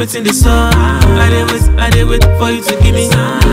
waiting the sun. I dey wait for you to give me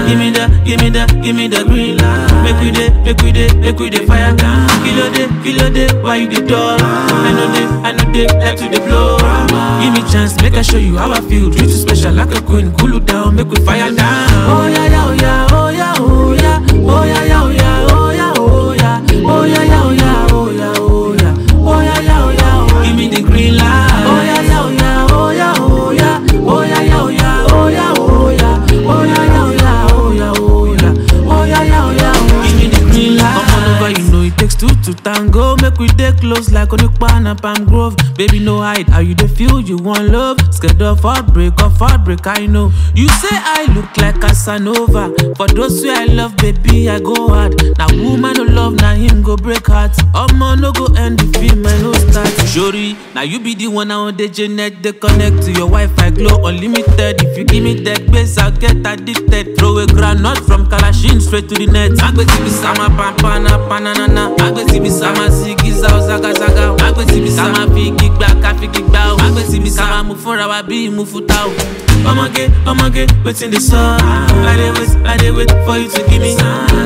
the green light. Make we dey fire down. Kilo day, why you dey dull? I know they like to the blow. Give me chance, make I show you how I feel. Treat you special like a queen, cool you down, make we fire down. Oh yeah, yeah, oh yeah, oh yeah, oh yeah, oh yeah, yeah, oh yeah, oh yeah, oh yeah, oh yeah, yeah, oh yeah, oh yeah, oh yeah, oh yeah, yeah, oh yeah. Give me the green light. Oh yeah, yeah, oh yeah, oh yeah, oh yeah, oh yeah, yeah, oh yeah, oh yeah, oh yeah, oh yeah, yeah, oh yeah, oh yeah, oh yeah, oh yeah, yeah, oh yeah. Give me the green light. Come on over, you know it takes two to tango. Make we dey close like Onukpa and Palm Grove. Baby, no hide, how you dey feel? You want love? Scared of heartbreak, I know. You say I look like Casanova. For those who I love, baby, I go hard. Now woman no love, now him go break heart. Omo no go end the film, I no start. Shori, now you be the one on the Janet. They connect to your Wi-Fi, glow unlimited. If you give me that base, I'll get addicted. Throw a granite from Kalashin straight to the net. Agbeti bisama pampana panana. Agbeti bisama sigiza zaga zaga. Agbeti bisama figi back, figi bow. Agbeti bisama mufura wabi mufuta. I'ma get waiting the sun. I dey wait for you to give me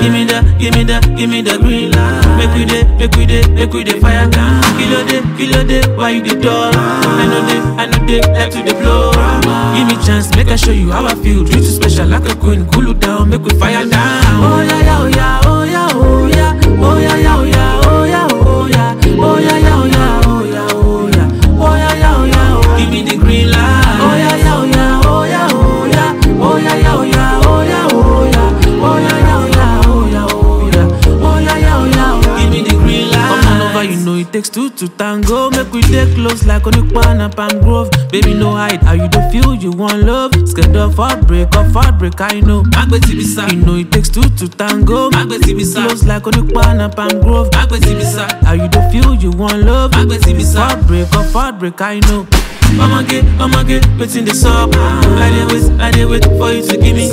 the green light. Make we dey fire down. Kilo day, why you dey dull? I know they like to the blow. Give me chance, make I show you how I feel. Treat you special like a queen, cool you down, make we fire down. Oh yeah, yeah, oh yeah, oh yeah, oh yeah, oh yeah, yeah, oh yeah, oh yeah, oh yeah, oh yeah, yeah, oh yeah, oh yeah, oh yeah, oh yeah, yeah, oh yeah. Give me the green light. Oh yeah, yeah, oh yeah, oh yeah, oh yeah, oh yeah, yeah, oh yeah, oh yeah, oh yeah, oh yeah, yeah, oh yeah, oh yeah, oh yeah, yeah, oh yeah. Give me the green light. Come on over, you know it takes two to tango. Make we dey close like Onukpa and Palm Grove. Baby, no hide, how you dey feel? You want love? Scared of heartbreak, I know. Agbeti bisa, you know it takes two to tango. Agbeti bisa, close like Onukpa and Palm Grove. Agbeti bisa, how you dey feel? You want love? Agbeti bisa, heartbreak, I know. I'ma get waiting the sub. I dey wait for you to give me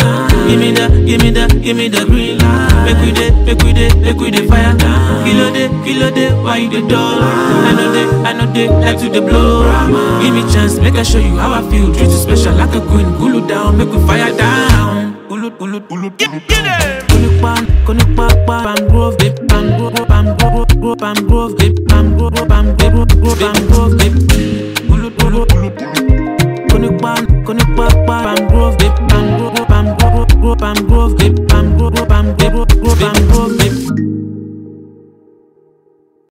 the green light. Make we dey fire down. Kilo day, why you dey dull? I know they like to the blow. Give me chance, make I show you how I feel. Treat you special like a queen, cool you down, make we fire down. Konukpa, Palm Grove, Palm Grove, Palm Grove, Palm Grove, Palm Grove, Palm Grove, Palm Grove, Palm Grove.